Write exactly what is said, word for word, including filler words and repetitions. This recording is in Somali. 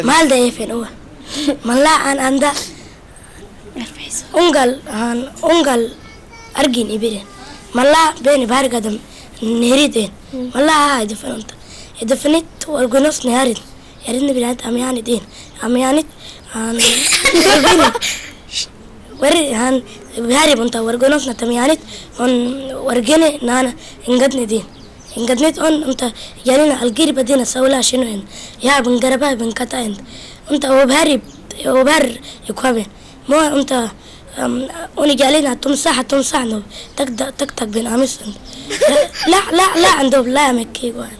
Mal da yefen uwa. Malla an anda. Ungal han ungal argin ibirin. Malla beni bargadam neriden. Malla ha defananta. Defanit wargonos neharid. Yarin bilat amyani din. Amyani han wargini. Wari han bihari bunta wargonos na tamyanit on wargini nana ingadni din. Ingadnit on unta yarina algiri badina sawla shinu in. Ya bangaraba bankata in. Unta wabhari وبر يكوابين مو أنت أني جالينا تمسح تمسح نو تك تك تك بين أمس لا لا لا عنده لا مكي